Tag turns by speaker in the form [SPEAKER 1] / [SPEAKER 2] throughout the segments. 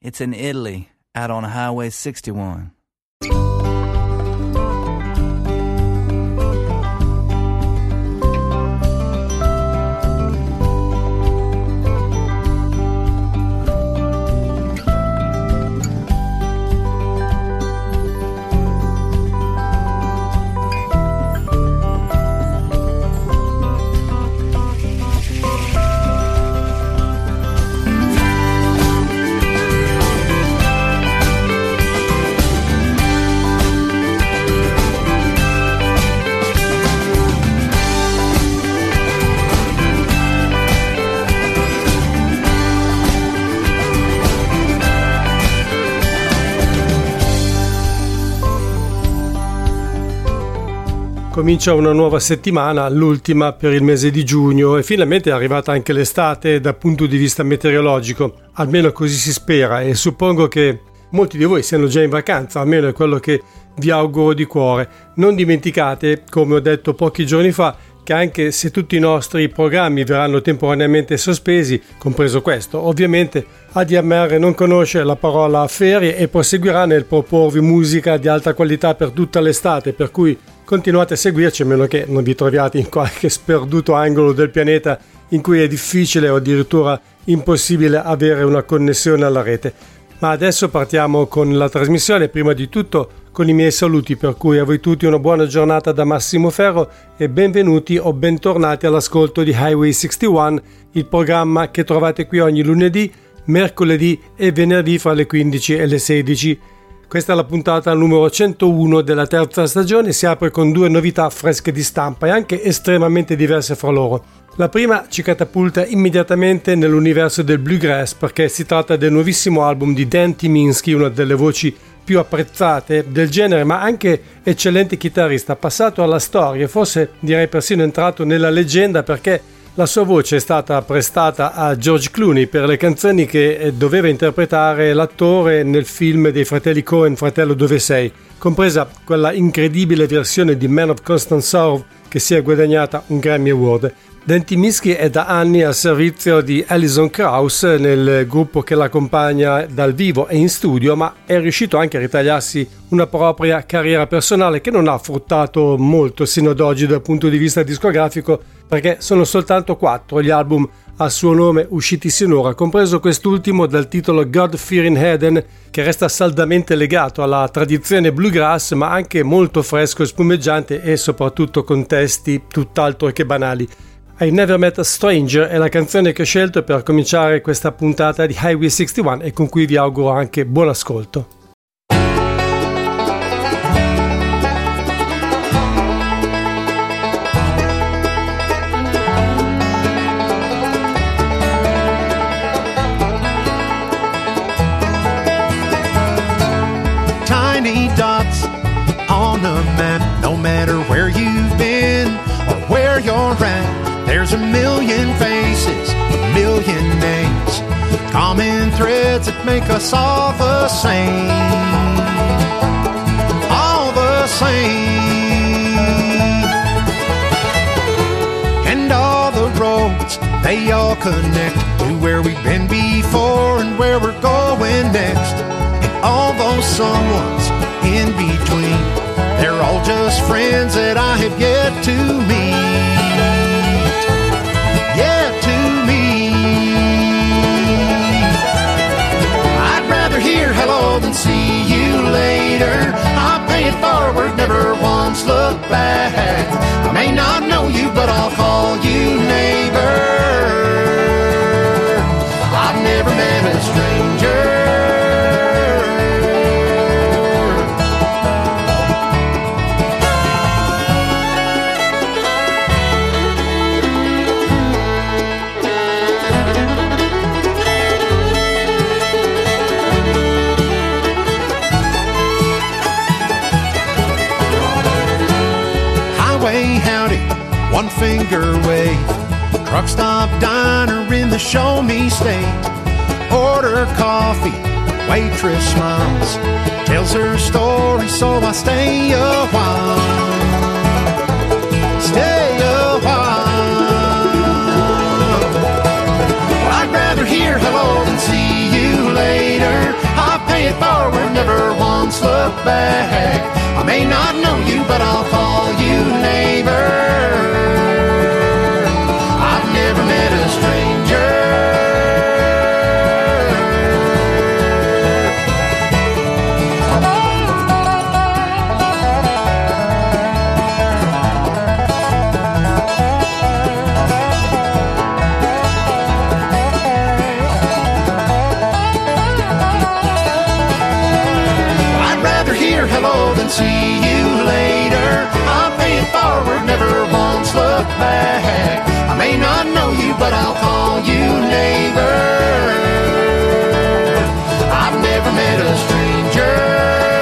[SPEAKER 1] It's in Italy, out on Highway 61.
[SPEAKER 2] Comincia una nuova settimana, l'ultima per il mese di giugno, e finalmente è arrivata anche l'estate dal punto di vista meteorologico, almeno così si spera, e suppongo che molti di voi siano già in vacanza, almeno è quello che vi auguro di cuore. Non dimenticate, come ho detto pochi giorni fa, che anche se tutti i nostri programmi verranno temporaneamente sospesi, compreso questo, ovviamente ADMR non conosce la parola ferie e proseguirà nel proporvi musica di alta qualità per tutta l'estate, per cui continuate a seguirci a meno che non vi troviate in qualche sperduto angolo del pianeta in cui è difficile o addirittura impossibile avere una connessione alla rete. Ma adesso partiamo con la trasmissione, prima di tutto con i miei saluti, per cui a voi tutti una buona giornata da Massimo Ferro e benvenuti o bentornati all'ascolto di Highway 61, il programma che trovate qui ogni lunedì, mercoledì e venerdì fra le 15 e le 16. Questa è la puntata numero 101 della terza stagione, si apre con due novità fresche di stampa e anche estremamente diverse fra loro. La prima ci catapulta immediatamente nell'universo del bluegrass perché si tratta del nuovissimo album di Dan Tyminski, una delle voci più apprezzate del genere, ma anche eccellente chitarrista, passato alla storia, forse direi persino entrato nella leggenda perché la sua voce è stata prestata a George Clooney per le canzoni che doveva interpretare l'attore nel film dei fratelli Coen, Fratello dove sei, compresa quella incredibile versione di Man of Constant Sorrow che si è guadagnata un Grammy Award. Dan Tyminski è da anni al servizio di Alison Krauss nel gruppo che l'accompagna dal vivo e in studio, ma è riuscito anche a ritagliarsi una propria carriera personale che non ha fruttato molto sino ad oggi dal punto di vista discografico, perché sono soltanto 4 gli album a suo nome usciti sinora, compreso quest'ultimo dal titolo God Fearing Heathen, che resta saldamente legato alla tradizione bluegrass ma anche molto fresco e spumeggiante e soprattutto con testi tutt'altro che banali. I Never Met a Stranger è la canzone che ho scelto per cominciare questa puntata di Highway 61 e con cui vi auguro anche buon ascolto.
[SPEAKER 3] Tiny dots on a map, no matter where you've been or where you're at. There's a million faces, a million names, common threads that make us all the same. All the same. And all the roads, they all connect to where we've been before and where we're going next. And all those someones in between, they're all just friends that I have yet to meet. Yet to meet. I'd rather hear hello than see you later. I'll pay it forward, never once look back. I may not know you, but I'll call you neighbor. I've never met a stranger. One finger wave, truck stop diner in the show me state. Order coffee, waitress smiles, tells her story so I stay a while. Stay a while. Well, I'd rather hear hello than see you later. look back. I may not know you, but I'll call you neighbor. I've never met a stranger. Hello, then see you later. I'm paying forward, never once look back. I may not know you, but I'll call you neighbor. I've never met a stranger.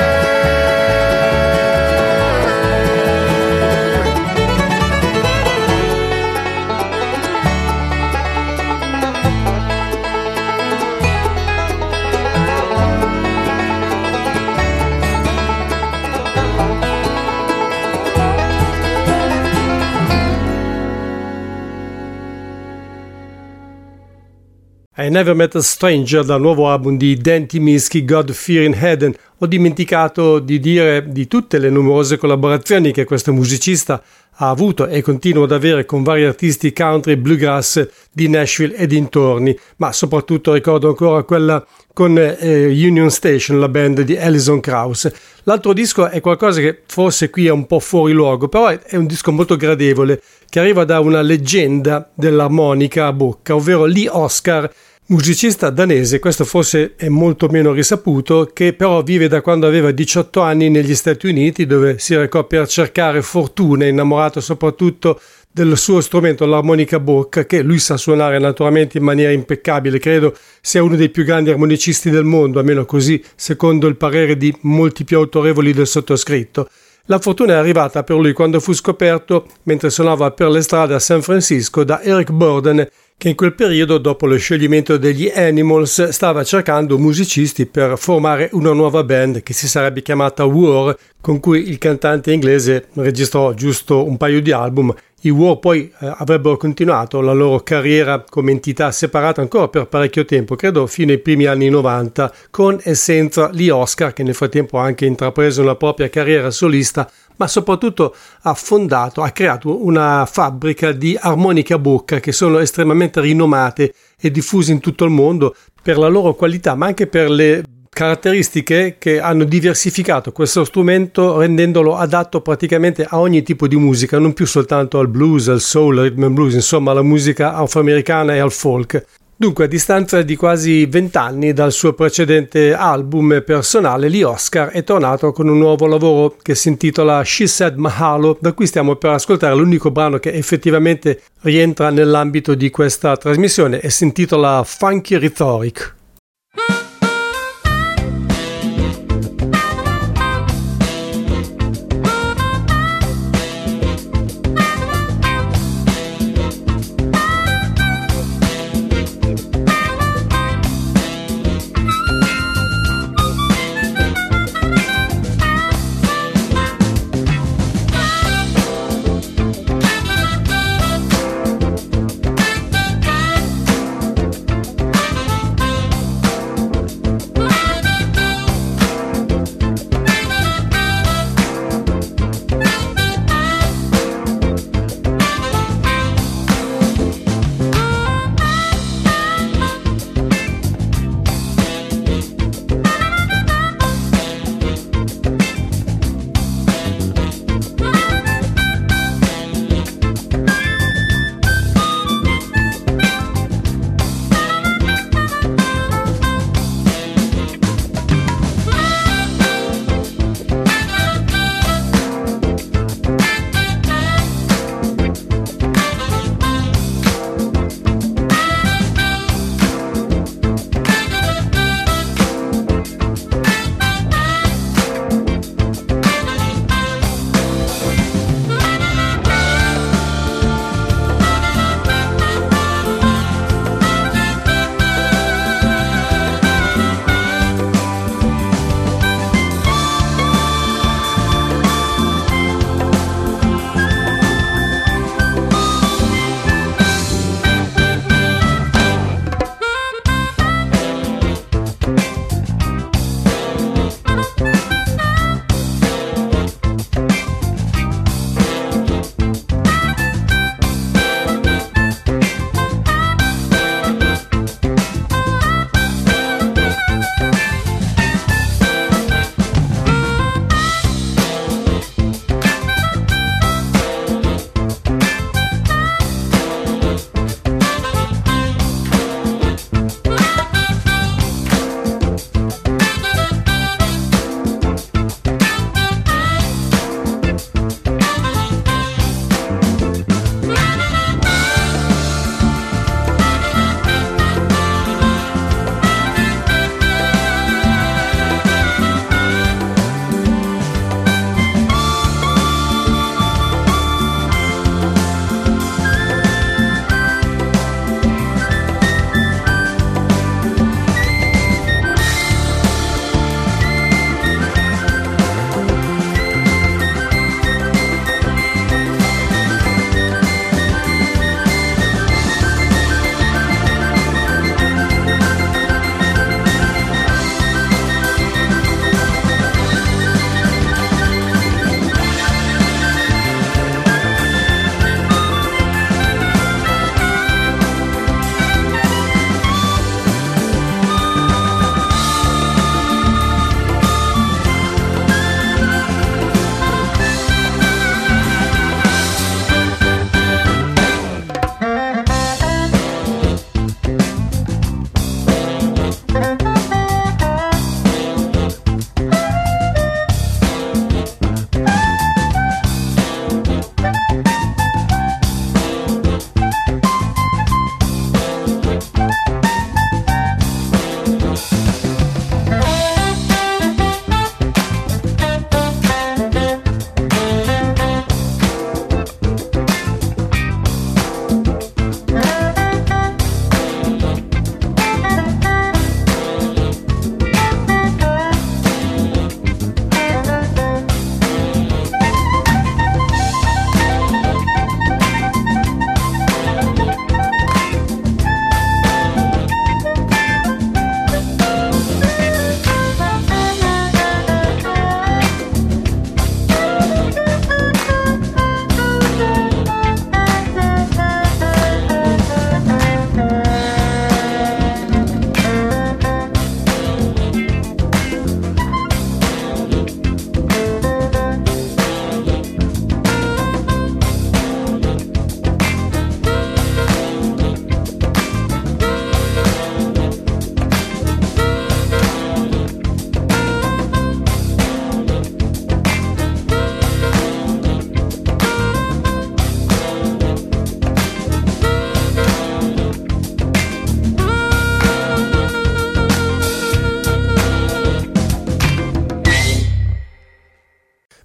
[SPEAKER 2] I Never Met a Stranger, dal nuovo album di Dan Tyminski, God Fearing Heathen. Ho dimenticato di dire di tutte le numerose collaborazioni che questo musicista ha avuto e continua ad avere con vari artisti country e bluegrass di Nashville e dintorni, ma soprattutto ricordo ancora quella con Union Station, la band di Alison Krauss. L'altro disco è qualcosa che forse qui è un po' fuori luogo, però è un disco molto gradevole che arriva da una leggenda dell'armonica a bocca, ovvero Lee Oskar, musicista danese, questo forse è molto meno risaputo, che però vive da quando aveva 18 anni negli Stati Uniti, dove si recò per cercare fortuna, innamorato soprattutto del suo strumento, l'armonica a bocca, che lui sa suonare naturalmente in maniera impeccabile. Credo sia uno dei più grandi armonicisti del mondo, almeno così secondo il parere di molti più autorevoli del sottoscritto. La fortuna è arrivata per lui quando fu scoperto mentre suonava per le strade a San Francisco da Eric Burdon, che in quel periodo, dopo lo scioglimento degli Animals, stava cercando musicisti per formare una nuova band che si sarebbe chiamata War, con cui il cantante inglese registrò giusto un paio di album. I War poi avrebbero continuato la loro carriera come entità separata ancora per parecchio tempo, credo fino ai primi anni 90, con e senza Lee Oskar, che nel frattempo ha anche intrapreso una propria carriera solista, ma soprattutto ha creato una fabbrica di armoniche a bocca che sono estremamente rinomate e diffuse in tutto il mondo per la loro qualità, ma anche per le caratteristiche che hanno diversificato questo strumento, rendendolo adatto praticamente a ogni tipo di musica, non più soltanto al blues, al soul, al rhythm and blues, insomma alla musica afroamericana e al folk. Dunque, a distanza di quasi 20 anni dal suo precedente album personale, Lee Oskar è tornato con un nuovo lavoro che si intitola She Said Mahalo, da cui stiamo per ascoltare l'unico brano che effettivamente rientra nell'ambito di questa trasmissione e si intitola Funky Rhetoric.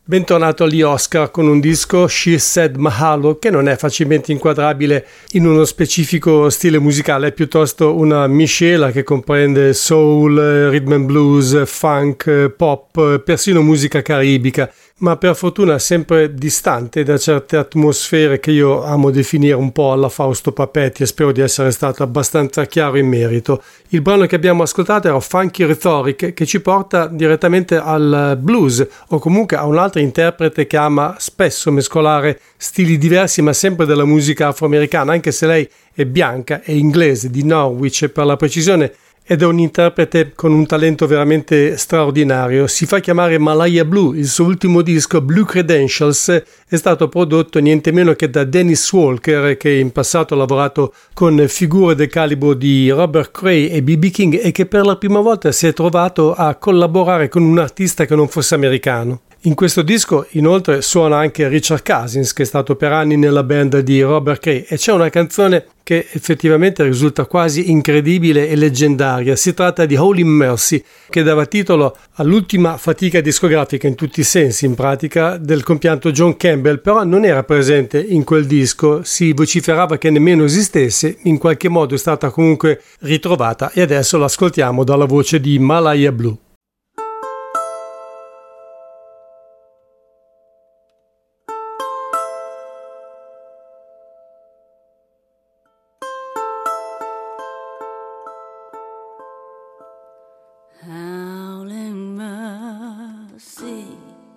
[SPEAKER 2] Bentornato agli Oscar con un disco, She Said Mahalo, che non è facilmente inquadrabile in uno specifico stile musicale, è piuttosto una miscela che comprende soul, rhythm and blues, funk, pop, persino musica caribica, ma per fortuna sempre distante da certe atmosfere che io amo definire un po' alla Fausto Papetti, e spero di essere stato abbastanza chiaro in merito. Il brano che abbiamo ascoltato era Funky Rhetoric, che ci porta direttamente al blues, o comunque a un altro interprete che ama spesso mescolare stili diversi ma sempre della musica afroamericana, anche se lei è bianca, è inglese, di Norwich per la precisione, ed è un interprete con un talento veramente straordinario. Si fa chiamare Malaya Blue. Il suo ultimo disco, Blue Credentials, è stato prodotto niente meno che da Dennis Walker, che in passato ha lavorato con figure del calibro di Robert Cray e B.B. King e che per la prima volta si è trovato a collaborare con un artista che non fosse americano. In questo disco inoltre suona anche Richard Cousins, che è stato per anni nella band di Robert Cray, e c'è una canzone che effettivamente risulta quasi incredibile e leggendaria. Si tratta di Holy Mercy, che dava titolo all'ultima fatica discografica in tutti i sensi, in pratica, del compianto John Campbell, però non era presente in quel disco, si vociferava che nemmeno esistesse, in qualche modo è stata comunque ritrovata e adesso l'ascoltiamo dalla voce di Malaya Blue.
[SPEAKER 4] Howling mercy,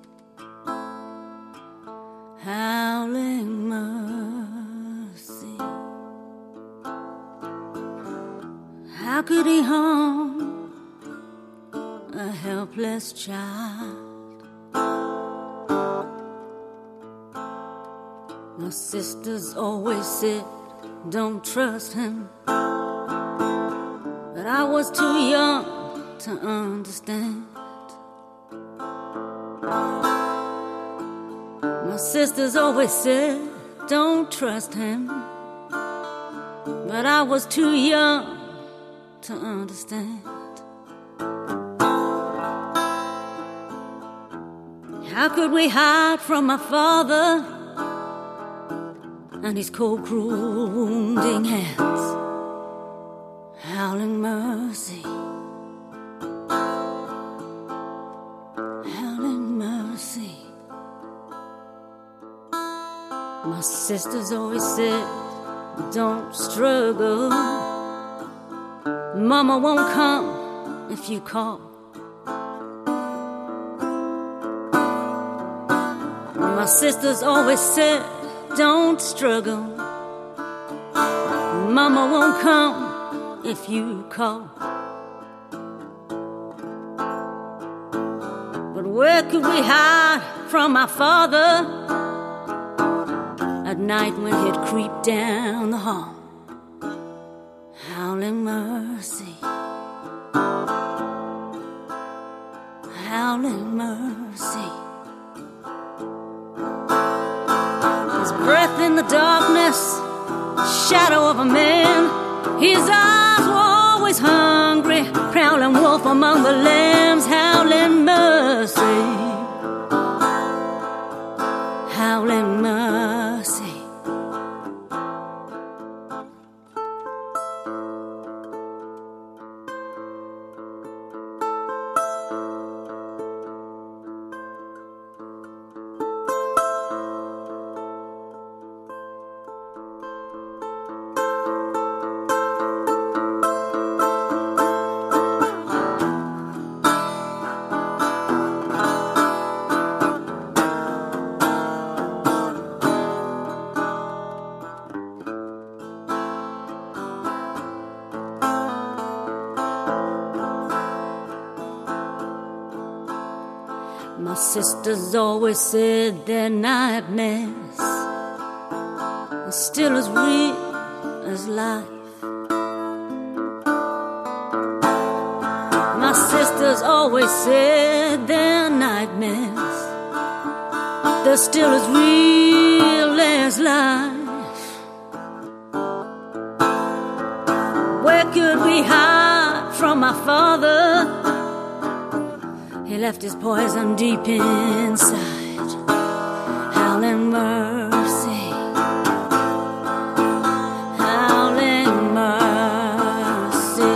[SPEAKER 4] howling mercy. How could he harm a helpless child? My sisters always said, don't trust him, but I was too young to understand. My sisters always said, don't trust him, but I was too young to understand. How could we hide from my father and his cold, cruel, wounding hands? Howling mercy, my sisters always said, don't struggle. Mama won't come if you call. My sisters always said, don't struggle. Mama won't come if you call. But where could we hide from my father at night when he'd creep down the hall? Howling mercy, howling mercy. His breath in the darkness, shadow of a man. His eyes were always hungry, prowling wolf among the lambs. Howling mercy, howling mercy. My sisters always said they're nightmares, and still as real as life. My sisters always said they're nightmares, they're still as real as life. Where could we hide from my father? He left his poison deep inside. howling mercy, howling mercy.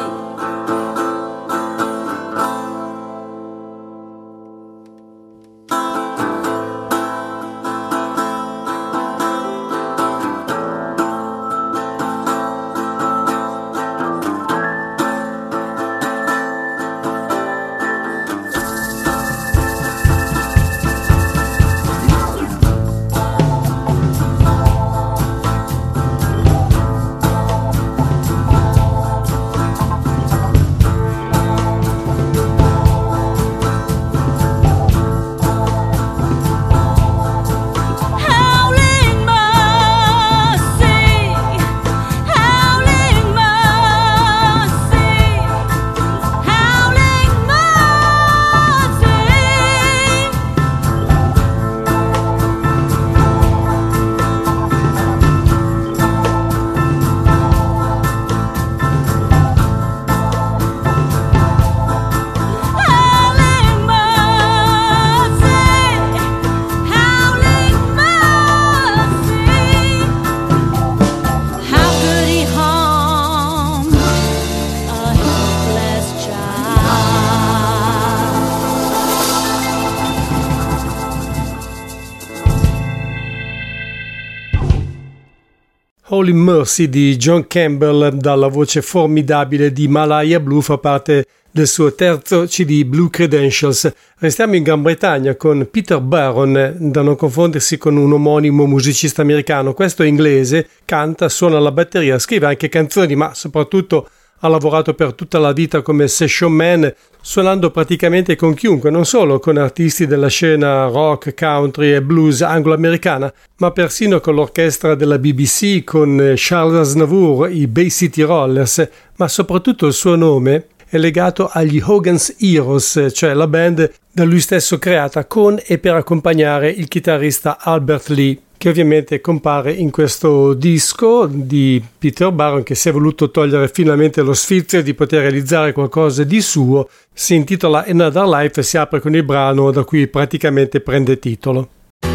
[SPEAKER 2] Holy Mercy di John Campbell, dalla voce formidabile di Malaya Blue, fa parte del suo terzo CD Blue Credentials. Restiamo in Gran Bretagna con Peter Barron, da non confondersi con un omonimo musicista americano. Questo è inglese, canta, suona la batteria, scrive anche canzoni, ma soprattutto ha lavorato per tutta la vita come session man, suonando praticamente con chiunque, non solo con artisti della scena rock, country e blues anglo-americana, ma persino con l'orchestra della BBC, con Charles Aznavour, i Bay City Rollers, ma soprattutto il suo nome è legato agli Hogan's Heroes, cioè la band da lui stesso creata con e per accompagnare il chitarrista Albert Lee, che ovviamente compare in questo disco di Peter Barron, che si è voluto togliere finalmente lo sfizio di poter realizzare qualcosa di suo. Si intitola Another Life e si apre con il brano da cui praticamente prende titolo.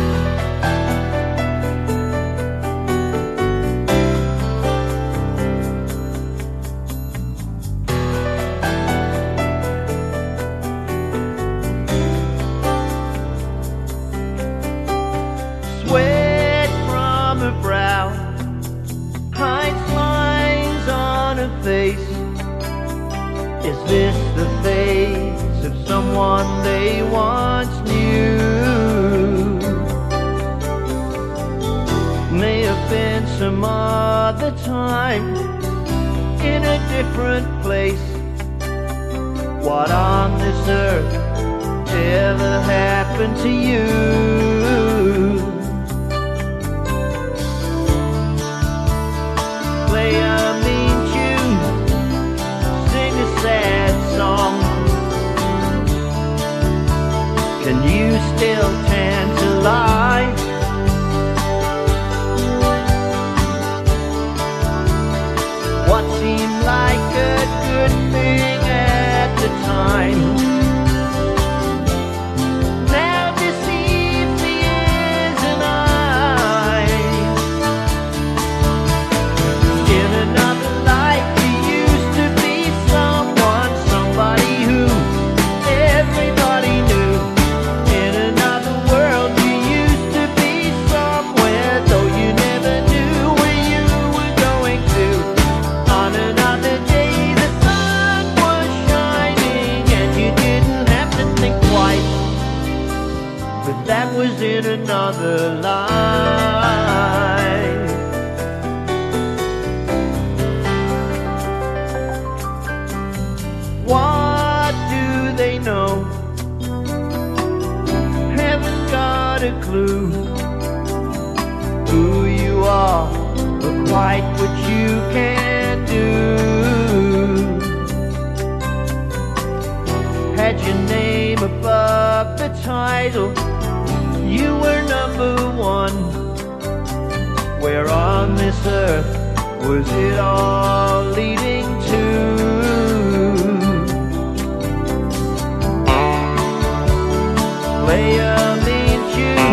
[SPEAKER 3] Is this the face of someone they once knew? May have been some other time in a different place. What on this earth ever happened to you? Play a mean tune, sing a sad song. Can you still tantalize? What seemed like a good thing at the time now deceives the ears and eyes. In another life you used to be someone, somebody who everybody knew. In another world you used to be somewhere, though you never knew where you were going to. On another day the sun was shining and you didn't have to think twice, but that was in another life. What do they know? Haven't got a clue who you are or quite what you can do. Had your name above the title, you were number one. Where on this earth was it all leading to? Play a mean tune,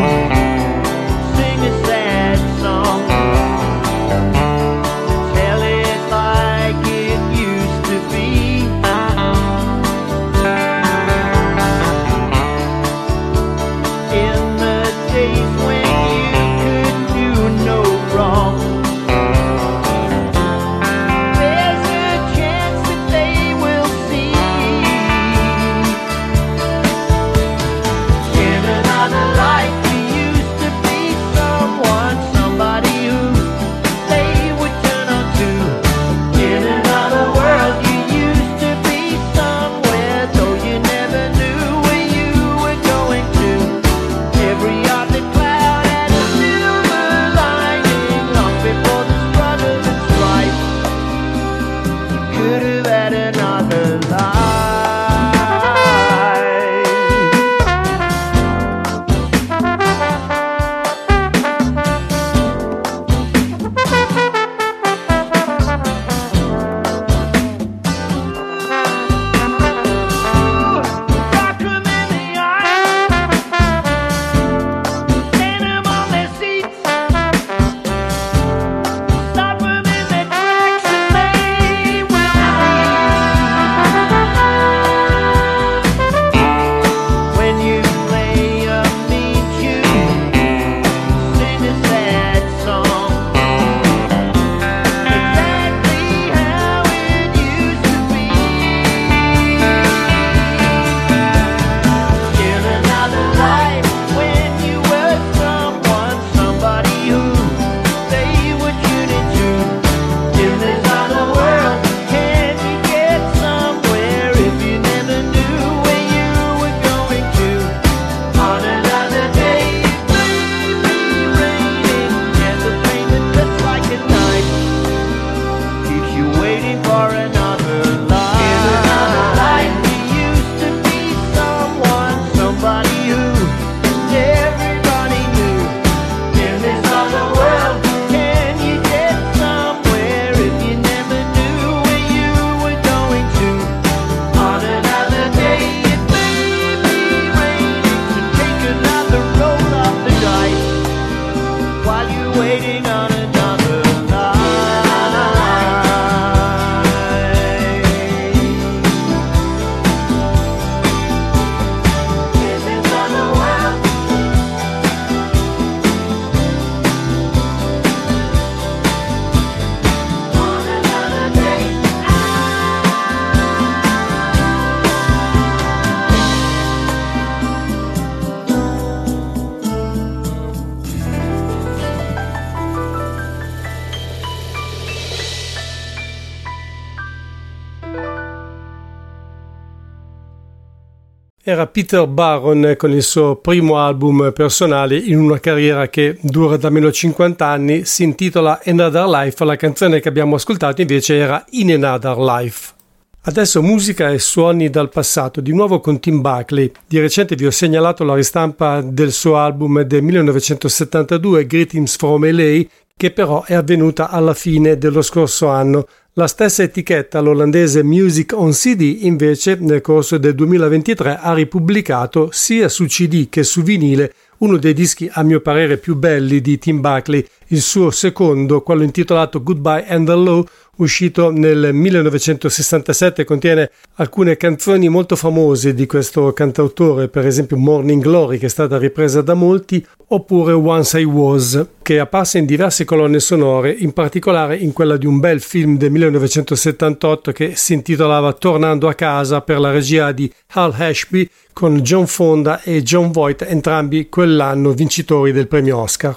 [SPEAKER 2] Era Peter Baron con il suo primo album personale in una carriera che dura da meno 50 anni, si intitola Another Life, la canzone che abbiamo ascoltato invece era In Another Life. Adesso musica e suoni dal passato, di nuovo con Tim Buckley. Di recente vi ho segnalato la ristampa del suo album del 1972, Greetings from LA, che però è avvenuta alla fine dello scorso anno. La stessa etichetta, l'olandese Music on CD, invece nel corso del 2023 ha ripubblicato sia su CD che su vinile uno dei dischi a mio parere più belli di Tim Buckley, il suo secondo, quello intitolato Goodbye and Hello, uscito nel 1967, contiene alcune canzoni molto famose di questo cantautore, per esempio Morning Glory, che è stata ripresa da molti, oppure Once I Was, che è apparsa in diverse colonne sonore, in particolare in quella di un bel film del 1978 che si intitolava Tornando a casa, per la regia di Hal Ashby, con John Fonda e John Voight, entrambi quell'anno vincitori del premio Oscar.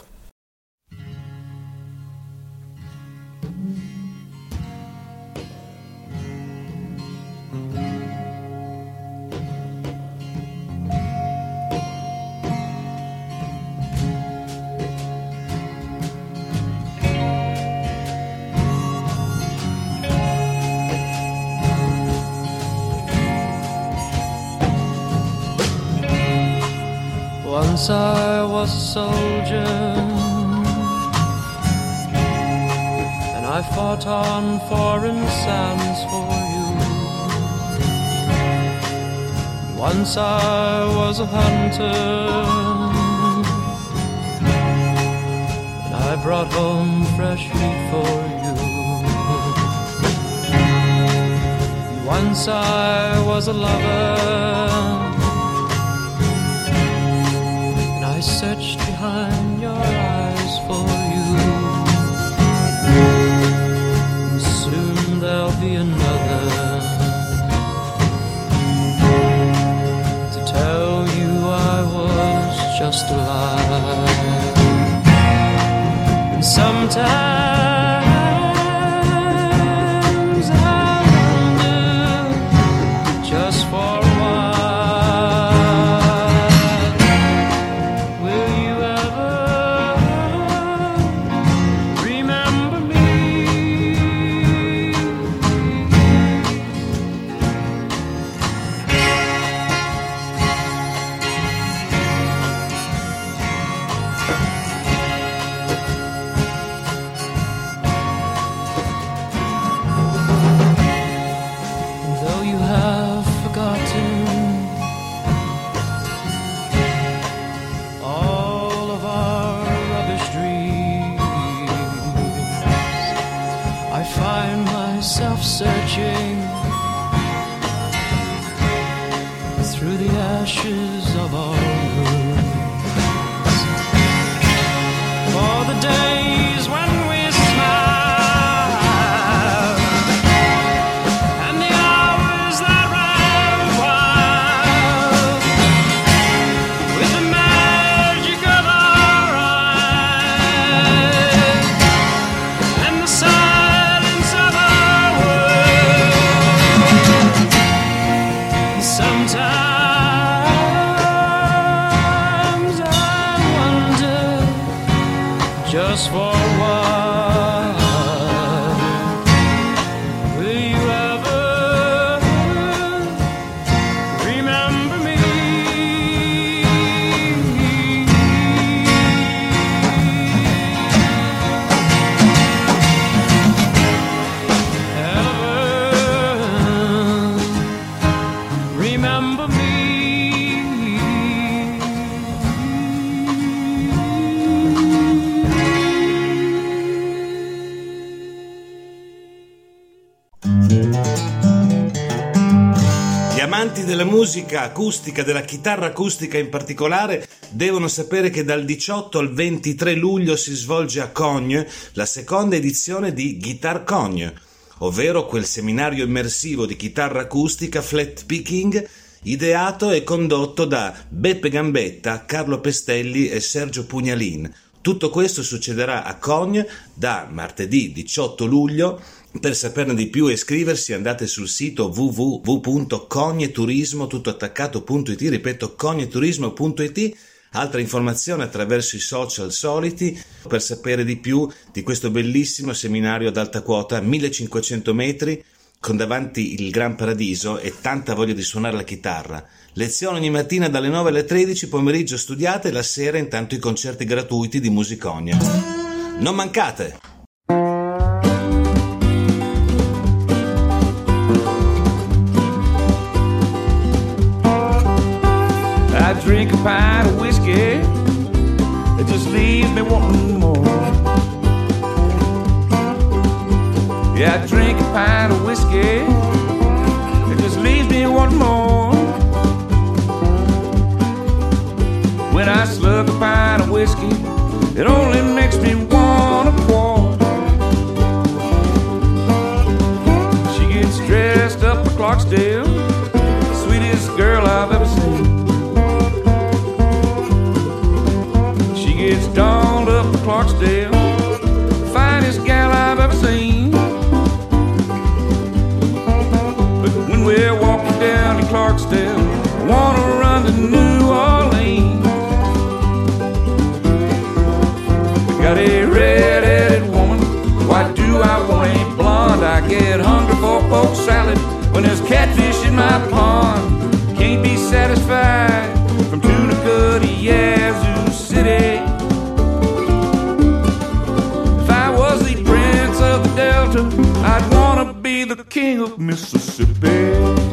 [SPEAKER 5] Once I was a soldier, and I fought on foreign sands for you. Once I was a hunter, and I brought home fresh meat for you. Once I was a lover, I searched behind your eyes for you. And soon there'll be another to tell you I was just alive. And sometimes I wonder, just for a while, searching through the ashes of our roots for the days when we smiled and the hours that ran wild with the magic of our eyes and the silence of our sometimes I wonder, just for a while, will you ever remember me? Remember me.
[SPEAKER 6] Gli amanti della musica acustica, della chitarra acustica in particolare, devono sapere che dal 18 al 23 luglio si svolge a Cogne la seconda edizione di Guitar Cogne, ovvero quel seminario immersivo di chitarra acustica flat picking ideato e condotto da Beppe Gambetta, Carlo Pestelli e Sergio Pugnalin. Tutto questo succederà a Cogne da martedì 18 luglio Per saperne di più e iscriversi andate sul sito www.cogneturismo.it, ripeto cogneturismo.it. Altre informazioni attraverso i social soliti per sapere di più di questo bellissimo seminario ad alta quota, 1500 metri, con davanti il Gran Paradiso e tanta voglia di suonare la chitarra. Lezione ogni mattina dalle 9 alle 13, pomeriggio studiate e la sera intanto i concerti gratuiti di Musiconia. Non mancate!
[SPEAKER 7] I drink a pint of whiskey, it just leaves me wanting more. Yeah, I drink a pint of whiskey, it just leaves me wanting more. When I slug a pint of whiskey, it only makes me want a quart. She gets dressed up for Clarksdale, sweetest girl I've ever seen. It's dolled up for Clarksdale, finest gal I've ever seen. But when we're walking down to Clarksdale, I wanna run to New Orleans. We got a red-headed woman, why do I want a blonde? I get hungry for pork salad when there's catfish in my pond. Can't be satisfied from Tunicity, Yazoo City. Delta, I'd wanna be the king of Mississippi.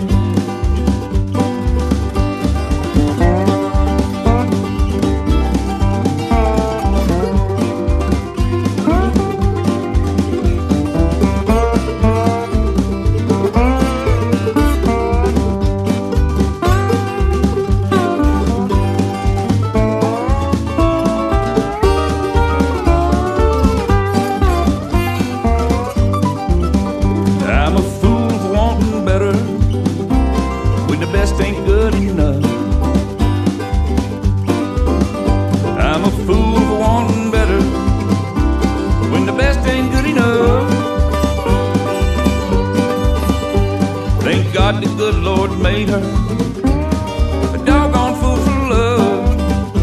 [SPEAKER 7] The good Lord made her a doggone fool for love.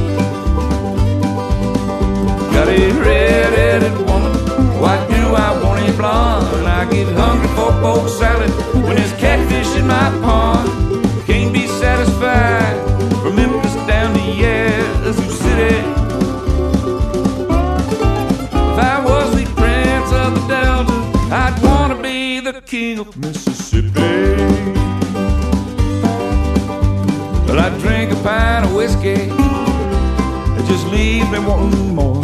[SPEAKER 7] Got a red-headed woman, why do I want a blonde? I get hungry for pork salad when there's catfish in my pond. Can't be satisfied from Memphis down to Yazoo City. If I was the prince of the Delta, I'd wanna be the king of Mississippi. Well, I drink a pint of whiskey, it just leaves me wanting more.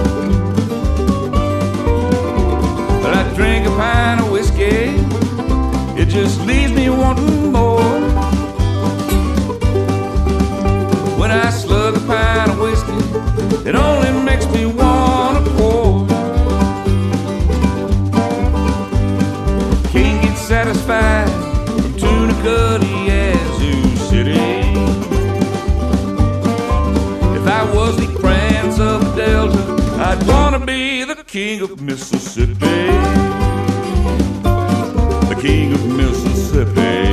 [SPEAKER 7] Well, I drink a pint of whiskey, it just leaves me wanting more. When I slug a pint of whiskey, it only makes me want a quart. Can't get satisfied from Tunicity, Yazoo City. If I was the prince of the Delta, I'd wanna be the king of Mississippi. The king of Mississippi.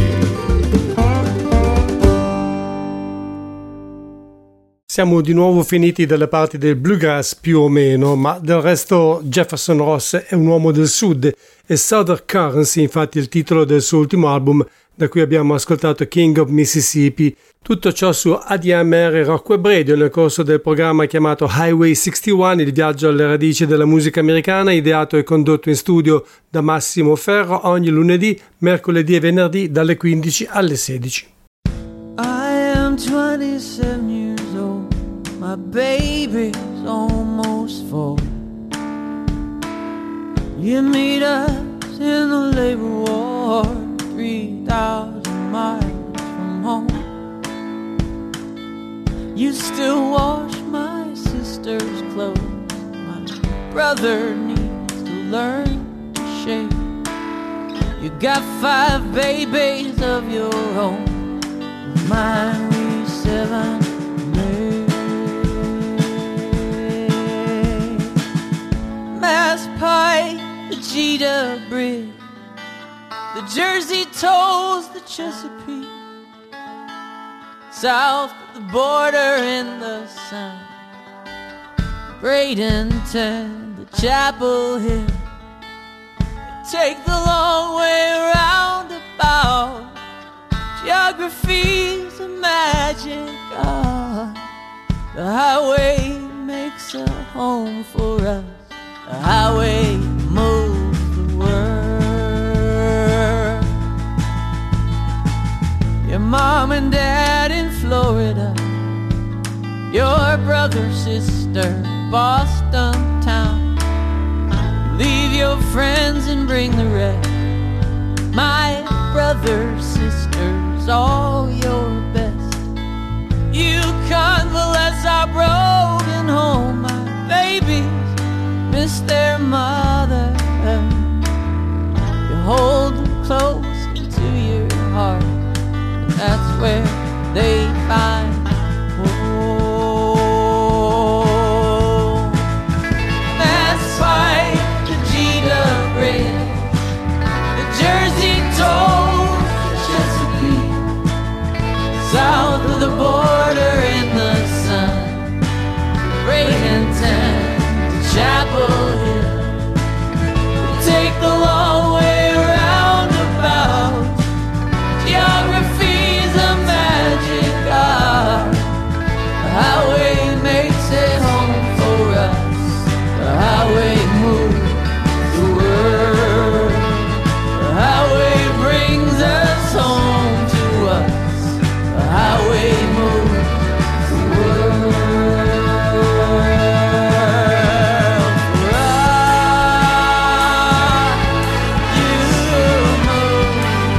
[SPEAKER 2] Siamo di nuovo finiti dalle parti del bluegrass più o meno, ma del resto Jefferson Ross è un uomo del sud e Southern Currency, infatti, è il titolo del suo ultimo album, da cui abbiamo ascoltato King of Mississippi. Tutto ciò su ADMR Rock Web Radio nel corso del programma chiamato Highway 61, il viaggio alle radici della musica americana, ideato e condotto in studio da Massimo Ferro ogni lunedì, mercoledì e venerdì dalle 15 alle 16.
[SPEAKER 8] I am 27 years old, my baby's almost 4. You meet us in the labor ward, 3,000 miles from home. You still wash my sister's clothes, my brother needs to learn to shave. You got 5 babies of your own, mine we 7 made. Mass pie, Vegeta the Chesapeake, south of the border in the sun, Bradenton to Chapel Hill. Take the long way roundabout. Geography's a magic art. The highway makes a home for us. The highway moves the world. Your mom and dad in Florida, your brother, sister, Boston town. Leave your friends and bring the rest. My brothers, sisters, all your best. You convalesce our broken home. My babies miss their mother. You hold them close into your heart, and that's where they find home. That's why the Gita Bridge, the Jersey toll, Chesapeake, south of the border in the sun, Bradenton to Chapel Hill. Take the long way roundabout. Geography's a magic art. The highway makes it home for us. The highway moves the world. The highway brings us home to us. The highway moves the world. For us, you move.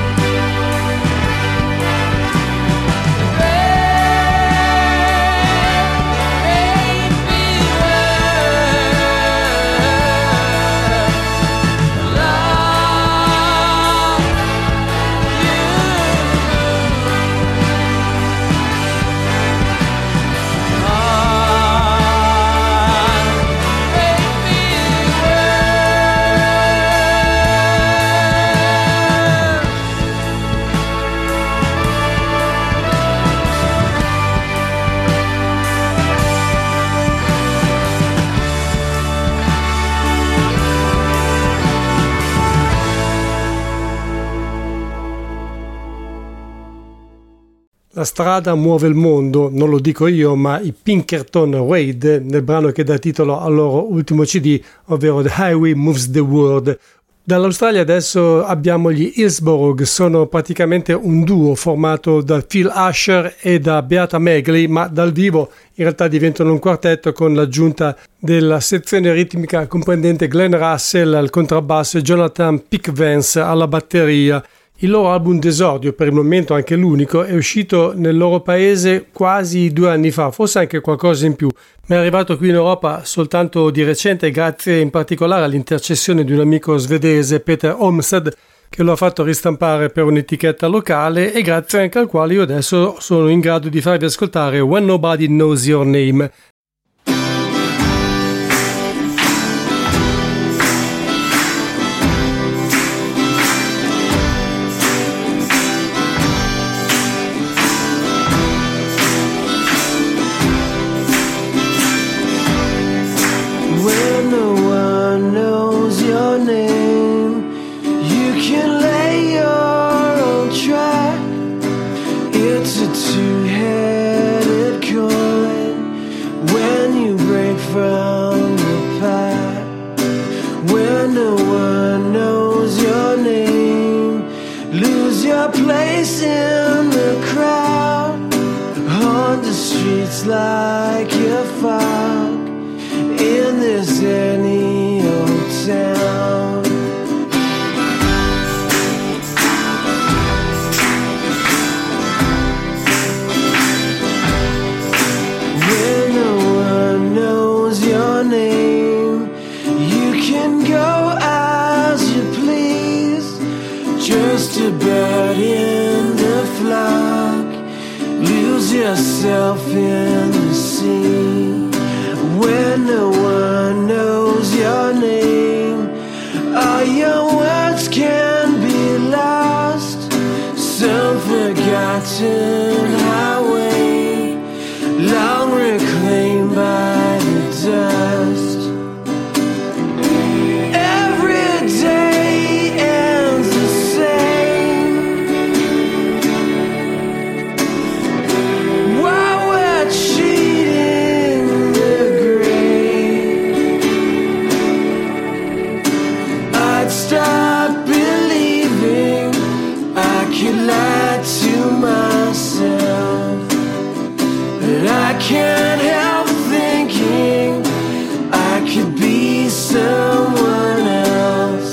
[SPEAKER 2] La strada muove il mondo, non lo dico io, ma i Pinkerton Wade nel brano che dà titolo al loro ultimo CD, ovvero The Highway Moves the World. Dall'Australia adesso abbiamo gli Hillsborough, sono praticamente un duo formato da Phil Asher e da Beata Megley, ma dal vivo in realtà diventano un quartetto con l'aggiunta della sezione ritmica comprendente Glenn Russell al contrabbasso e Jonathan Pickvance alla batteria. Il loro album d'esordio, per il momento anche l'unico, è uscito nel loro paese quasi 2 anni fa, forse anche qualcosa in più, ma è arrivato qui in Europa soltanto di recente grazie in particolare all'intercessione di un amico svedese, Peter Olmsted, che lo ha fatto ristampare per un'etichetta locale e grazie anche al quale io adesso sono in grado di farvi ascoltare When Nobody Knows Your Name.
[SPEAKER 9] From the pack, when no one knows your name, lose your place in the crowd, haunt the streets like your fog in this any old town. When no one knows your name, you can go as you please, just a bird in the flock, lose yourself in the sea. When no one knows your name, all your words can be lost. So mountain highway, long reclaimed by the dust. Every day ends the same. While we're cheating the grave, I'd stop believing I could lie to myself, but I can't help thinking I could be someone else.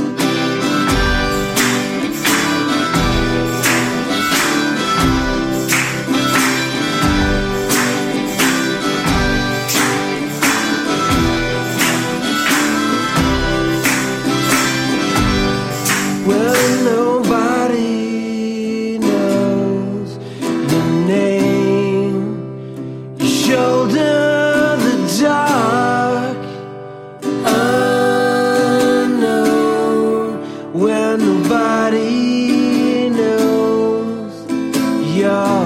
[SPEAKER 9] Well, nobody knows your name. You shoulder the dark unknown, where nobody knows your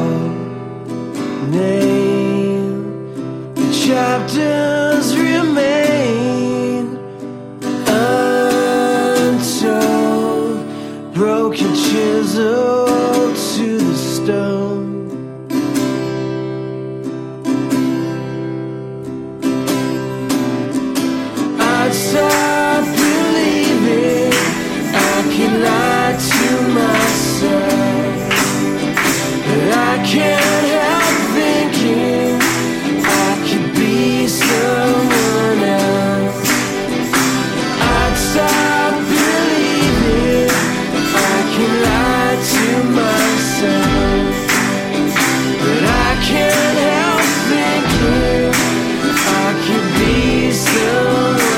[SPEAKER 9] name. The chapters remain untold, broken chisel to the stone. I'd stop believing I can lie to myself, but I can't help thinking I could be someone else. I'd stop believing I can lie to myself, but I can't help thinking I could be someone else.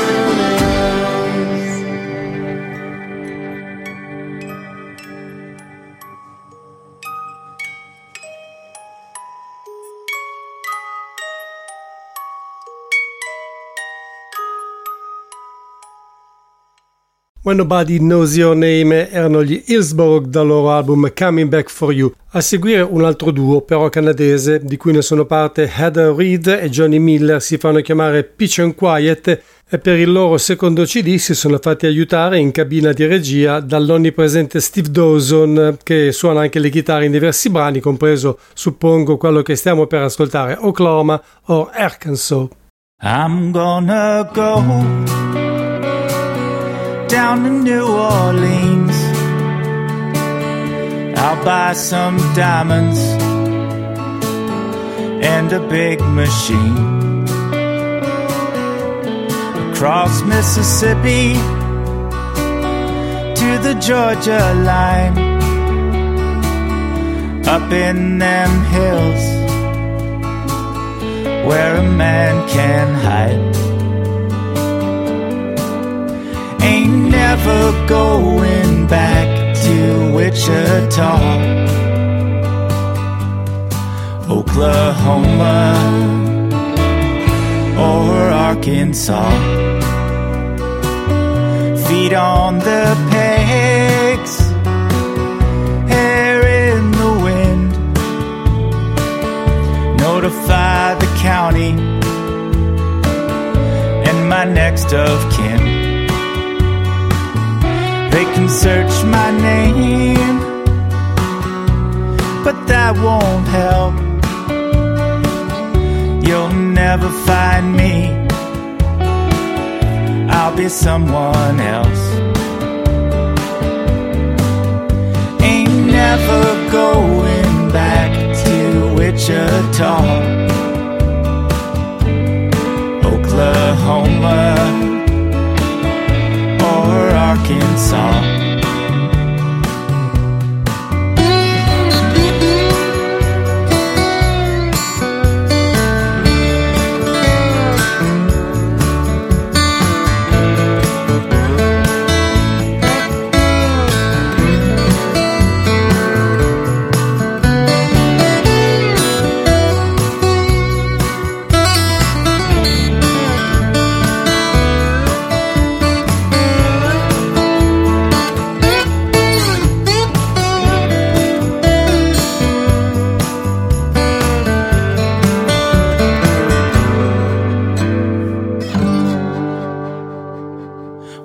[SPEAKER 2] When Nobody Knows Your Name erano gli Hillsborough dal loro album Coming Back For You. A seguire un altro duo, però canadese, di cui ne sono parte Heather Reid e Johnny Miller, si fanno chiamare Peach and Quiet e per il loro secondo CD si sono fatti aiutare in cabina di regia dall'onnipresente Steve Dawson, che suona anche le chitarre in diversi brani, compreso, suppongo, quello che stiamo per ascoltare, Oklahoma o Arkansas.
[SPEAKER 1] I'm gonna go down to New Orleans. I'll buy some diamonds and a big machine. Across Mississippi to the Georgia line, up in them hills where a man can hide. Ain't never going back to Wichita, Oklahoma, or Arkansas. Feet on the pegs, hair in the wind. Notify the county and my next of kin. They can search my name, but that won't help. You'll never find me, I'll be someone else. Ain't never going back to Wichita, Oklahoma, or Arkansas.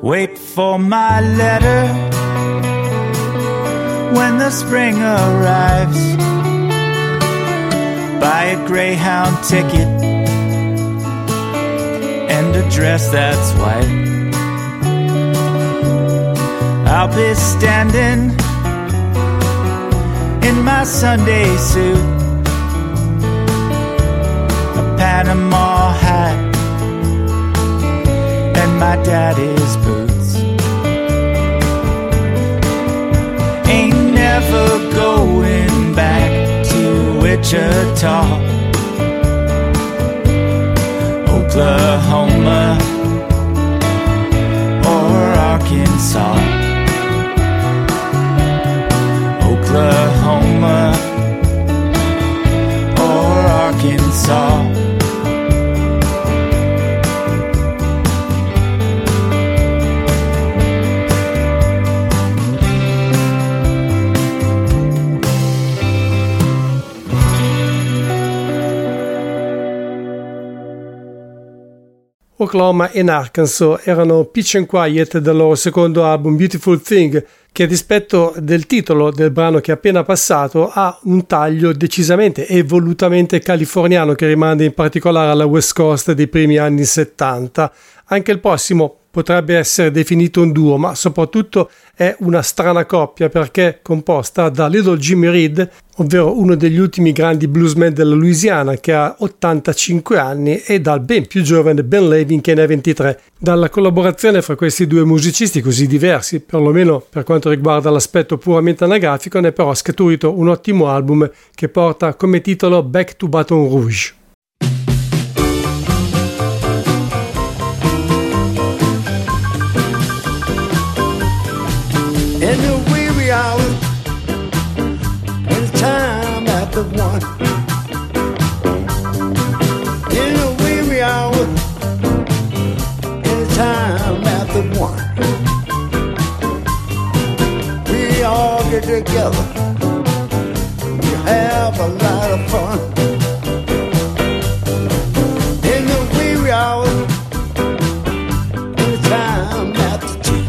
[SPEAKER 1] Wait for my letter when the spring arrives. Buy a Greyhound ticket and a dress that's white. I'll be standing in my Sunday suit, a Panama hat, and my daddy's boots. Ain't never going back to Wichita, Oklahoma, or Arkansas. Oklahoma or Arkansas.
[SPEAKER 2] Oklahoma e Arkansas erano Peach and Quiet del loro secondo album Beautiful Thing, che a dispetto del titolo del brano che è appena passato ha un taglio decisamente e volutamente californiano che rimanda in particolare alla West Coast dei primi anni 70. Anche il prossimo potrebbe essere definito un duo, ma soprattutto è una strana coppia perché è composta da Little Jimmy Reed, ovvero uno degli ultimi grandi bluesmen della Louisiana che ha 85 anni, e dal ben più giovane Ben Levin che ne ha 23. Dalla collaborazione fra questi due musicisti così diversi, perlomeno per quanto riguarda l'aspetto puramente anagrafico, ne è però scaturito un ottimo album che porta come titolo Back to Baton Rouge.
[SPEAKER 9] In the weary hours, in the time after one. In the weary hours, in the time after one. We all get together, we have a lot of fun. In the weary hours, in the time after two.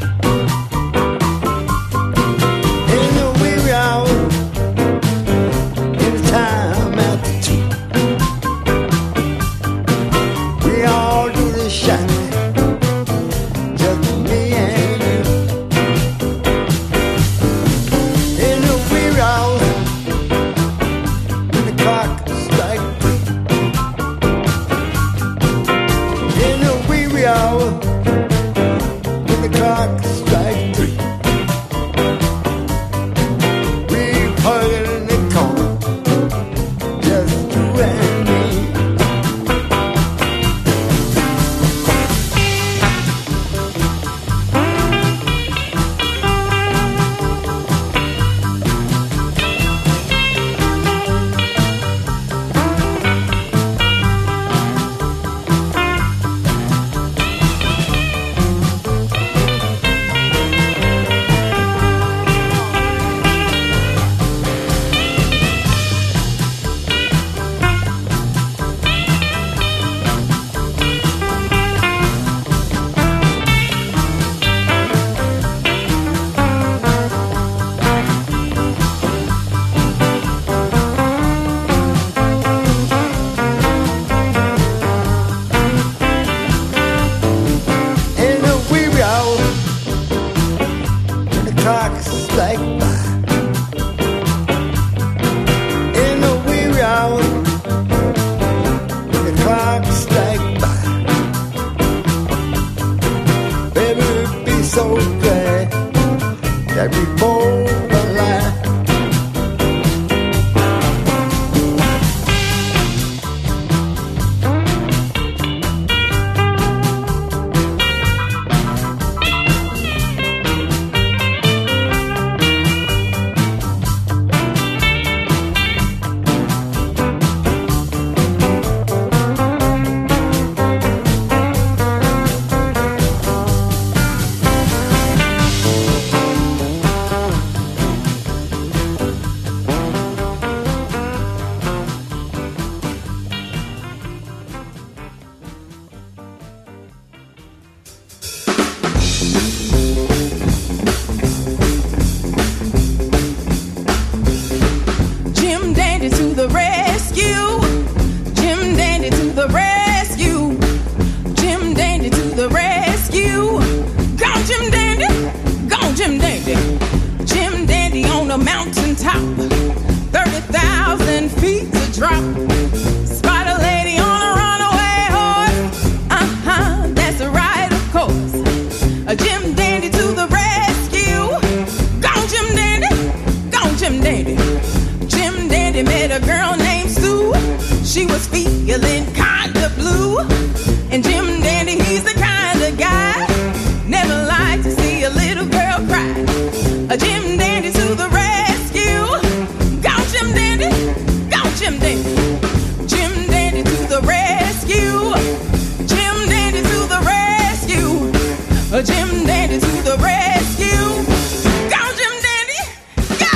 [SPEAKER 10] stop. Spot a lady on a runaway horse. That's the right, of course. A Jim Dandy to the rescue. Gone Jim Dandy, gone Jim Dandy. Jim Dandy met a girl named Sue. She was feeling kinda blue. And Jim Dandy, he's the kind of guy never liked to see a little girl cry. A Jim Dandy to the rescue. Gone Jim Dandy, gone Jim Dandy. Jim Dandy to the rescue. Jim Dandy to the rescue. A Jim Dandy to the rescue. Gone Jim Dandy, go!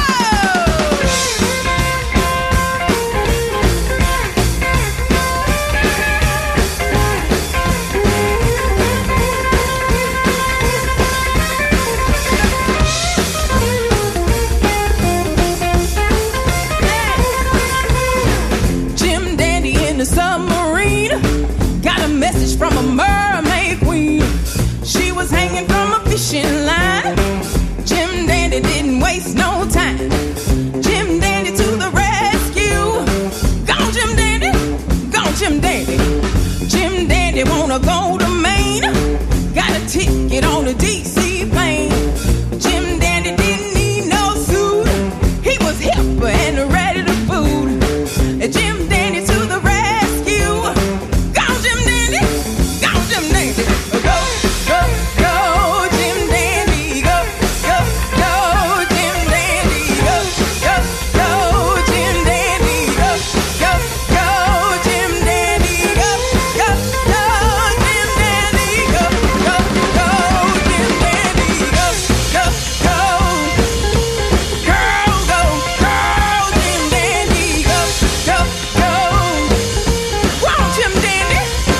[SPEAKER 10] Jim Dandy in the submarine got a message from a mermaid queen. She was hanging from a fishing line. Jim Dandy didn't waste no time. Jim Dandy to the rescue. Gone Jim Dandy, gone Jim Dandy. Jim Dandy wanna go to Maine. Got a ticket on the DC plane. Jim Dandy didn't need no suit. He was hip and ready to boot. Jim Dandy to the rescue. Gone Jim Dandy, gone Jim Dandy. Go, go, go, Jim Dandy. Go, go, go, Jim Dandy. Go, go, go, Jim Dandy. Go, go, go, Jim Dandy. Go, go, go, Jim Dandy. Go, go, go, Jim Dandy. Go, go, go. Girl, go, girl, Jim Dandy. Go, go, go. Wow, Jim Dandy.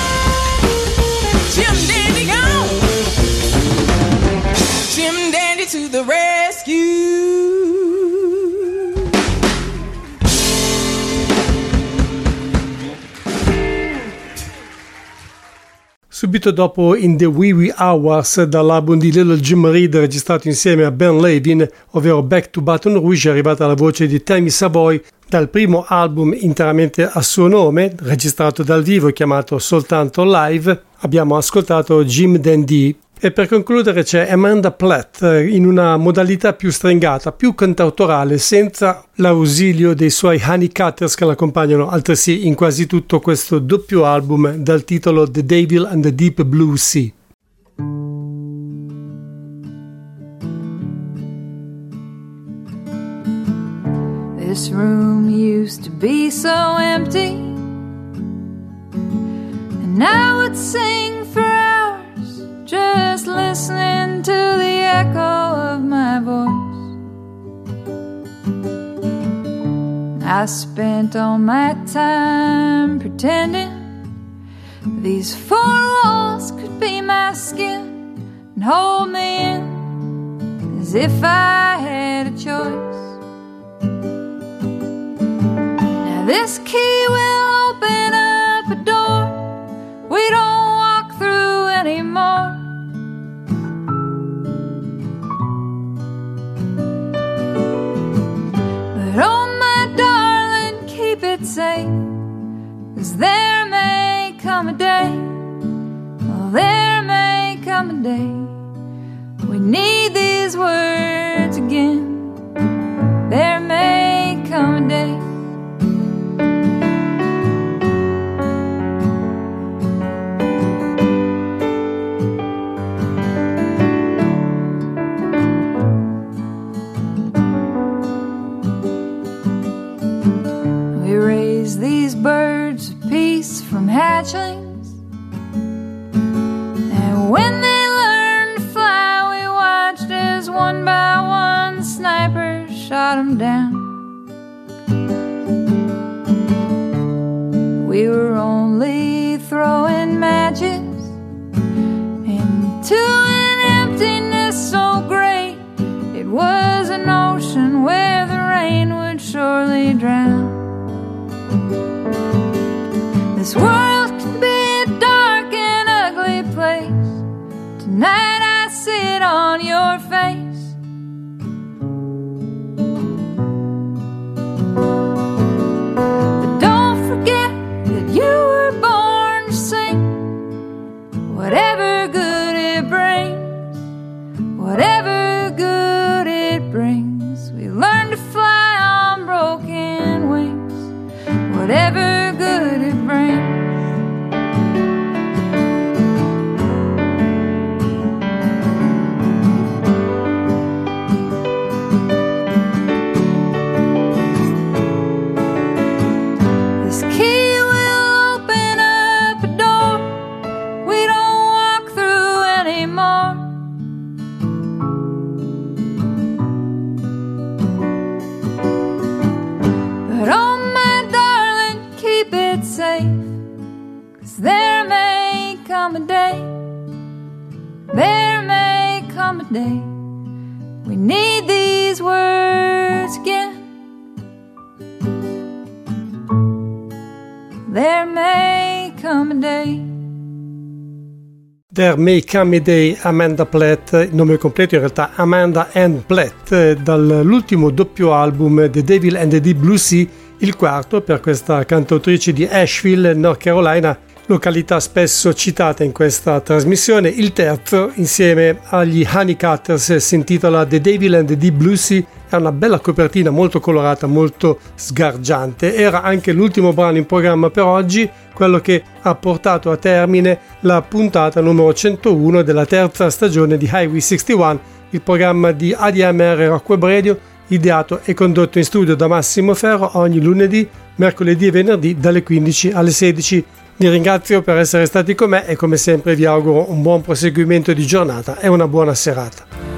[SPEAKER 10] Jim Dandy gone. Jim Dandy to the rescue.
[SPEAKER 2] Subito dopo In the Wee Wee Hours dall'album di Little Jim Reed registrato insieme a Ben Levin, ovvero Back to Baton Rouge, è arrivata la voce di Tammy Savoy dal primo album interamente a suo nome, registrato dal vivo e chiamato soltanto Live. Abbiamo ascoltato Jim Dandy. E per concludere c'è Amanda Platt in una modalità più stringata, più cantautorale, senza l'ausilio dei suoi Honey Cutters che l'accompagnano altresì in quasi tutto questo doppio album dal titolo The Devil and the Deep Blue Sea.
[SPEAKER 11] This room used to be so empty, and I would sing for hours just listening to the echo of my voice. I spent all my time pretending these four walls could be my skin and hold me in as if I had a choice. Now this key will open up a door we don't walk through anymore. But oh my darling, keep it safe, 'cause there may come a day, well there may come a day we need these words again. There may come a day. These birds of peace from hatchlings, and when they learned to fly, we watched as one by one the snipers shot them down. We were only throwing matches into an emptiness so great it was an ocean where the rain would surely drown. This world can be a dark and ugly place. Tonight I sit on your face. whatever good it brings. This key will open up a door we don't walk through anymore. But oh my darling, keep it safe, 'cause there may come a day, there may come a day, we need these words again. There may come a day.
[SPEAKER 2] There May Come a Day, Amanda Platt, il nome completo in realtà Amanda Ann Platt, dall'ultimo doppio album The Devil and the Deep Blue Sea, il quarto per questa cantautrice di Asheville, North Carolina, località spesso citata in questa trasmissione. Il terzo, insieme agli Honeycutters, si intitola The Devil and the Deep Blue Sea, è una bella copertina molto colorata, molto sgargiante. Era anche l'ultimo brano in programma per oggi, quello che ha portato a termine la puntata numero 101 della terza stagione di Highway 61, il programma di ADMR Rock Web Radio, ideato e condotto in studio da Massimo Ferro ogni lunedì, mercoledì e venerdì dalle 15 alle 16. Vi ringrazio per essere stati con me e come sempre vi auguro un buon proseguimento di giornata e una buona serata.